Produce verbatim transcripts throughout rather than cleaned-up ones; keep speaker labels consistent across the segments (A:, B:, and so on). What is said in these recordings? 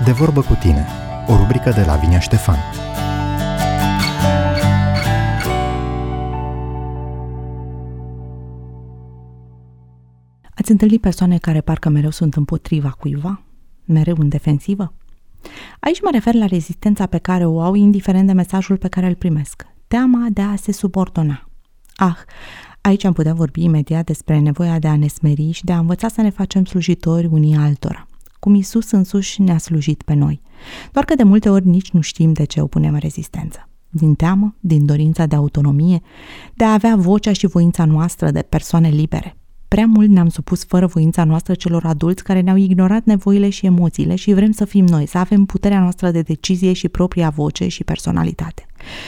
A: De vorbă cu tine, o rubrică de Lavinia Ștefan.
B: Ați întâlnit persoane care parcă mereu sunt împotriva cuiva? Mereu în defensivă? Aici mă refer la rezistența pe care o au indiferent de mesajul pe care îl primesc. Teama de a se subordona. Ah, aici am putea vorbi imediat despre nevoia de a ne smeri și de a învăța să ne facem slujitori unii altora, cum Iisus însuși ne-a slujit pe noi. Doar că de multe ori nici nu știm de ce opunem rezistență. Din teamă, din dorința de autonomie, de a avea vocea și voința noastră de persoane libere. Prea mult ne-am supus fără voința noastră celor adulți care ne-au ignorat nevoile și emoțiile și vrem să fim noi, să avem puterea noastră de decizie și propria voce și personalitate.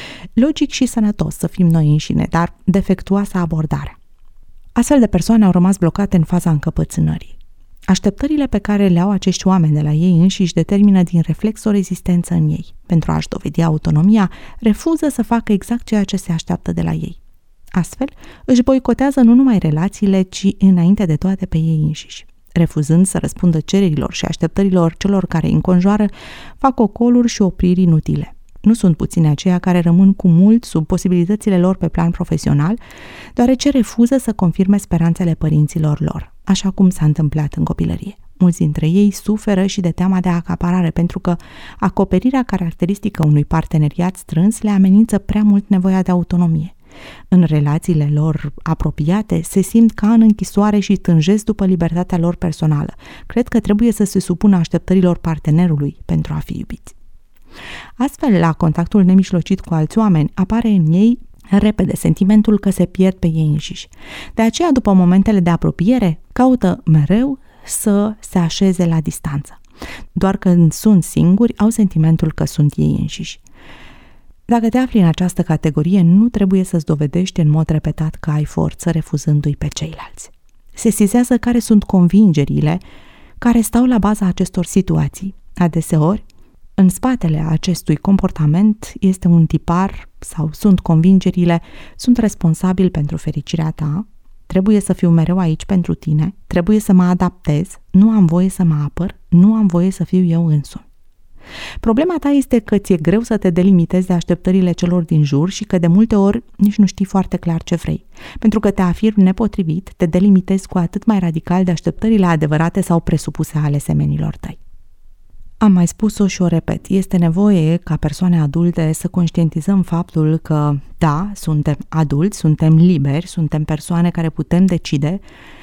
B: Logic și sănătos să fim noi înșine, dar defectuoasă abordarea. Astfel de persoane au rămas blocate în faza încăpățânării. Așteptările pe care le au acești oameni de la ei înșiși determină din reflex o rezistență în ei. Pentru a-și dovedi autonomia, refuză să facă exact ceea ce se așteaptă de la ei. Astfel, își boicotează nu numai relațiile, ci înainte de toate pe ei înșiși. Refuzând să răspundă cererilor și așteptărilor celor care îi înconjoară, fac ocoluri și opriri inutile. Nu sunt puțini aceia care rămân cu mult sub posibilitățile lor pe plan profesional, deoarece refuză să confirme speranțele părinților lor, așa cum s-a întâmplat în copilărie. Mulți dintre ei suferă și de teama de acaparare, pentru că acoperirea caracteristică unui parteneriat strâns le amenință prea mult nevoia de autonomie. În relațiile lor apropiate se simt ca în închisoare și tânjesc după libertatea lor personală. Cred că trebuie să se supună așteptărilor partenerului pentru a fi iubiți. Astfel, la contactul nemijlocit cu alți oameni, apare în ei repede sentimentul că se pierd pe ei înșiși. De aceea, după momentele de apropiere, caută mereu să se așeze la distanță. Doar când sunt singuri, au sentimentul că sunt ei înșiși. Dacă te afli în această categorie, nu trebuie să-ți dovedești în mod repetat că ai forță refuzându-i pe ceilalți. Sesizează care sunt convingerile care stau la baza acestor situații. Adeseori, în spatele acestui comportament este un tipar sau sunt convingerile, sunt responsabil pentru fericirea ta, trebuie să fiu mereu aici pentru tine, trebuie să mă adaptez, nu am voie să mă apăr, nu am voie să fiu eu însumi. Problema ta este că ți-e greu să te delimitezi de așteptările celor din jur și că de multe ori nici nu știi foarte clar ce vrei. Pentru că te afirmi nepotrivit, te delimitezi cu atât mai radical de așteptările adevărate sau presupuse ale semenilor tăi. Am mai spus-o și o repet, este nevoie ca persoane adulte să conștientizăm faptul că, da, suntem adulți, suntem liberi, suntem persoane care putem decide,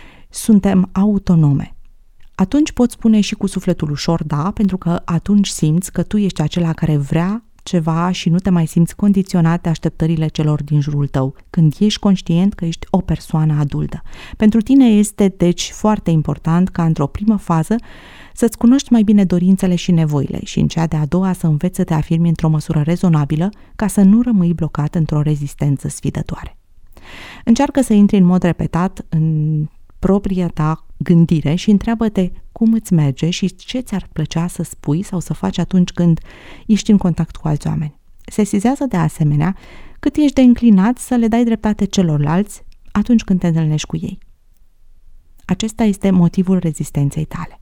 B: suntem autonome. Atunci poți spune și cu sufletul ușor da, pentru că atunci simți că tu ești acela care vrea ceva și nu te mai simți condiționat de așteptările celor din jurul tău, când ești conștient că ești o persoană adultă. Pentru tine este, deci, foarte important ca într-o primă fază să-ți cunoști mai bine dorințele și nevoile și în cea de-a doua să înveți să te afirmi într-o măsură rezonabilă ca să nu rămâi blocat într-o rezistență sfidătoare. Încearcă să intri în mod repetat în propria ta gândire și întreabă-te cum îți merge și ce ți-ar plăcea să spui sau să faci atunci când ești în contact cu alți oameni. Sesizează de asemenea cât ești de înclinat să le dai dreptate celorlalți atunci când te întâlnești cu ei. Acesta este motivul rezistenței tale.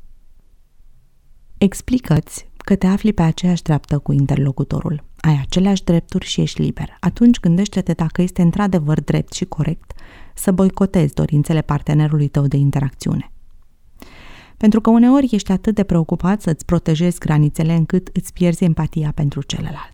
B: Explică-ți că te afli pe aceeași dreaptă cu interlocutorul. Ai aceleași drepturi și ești liber. Atunci gândește-te dacă este într-adevăr drept și corect să boicotezi dorințele partenerului tău de interacțiune. Pentru că uneori ești atât de preocupat să-ți protejezi granițele încât îți pierzi empatia pentru celălalt.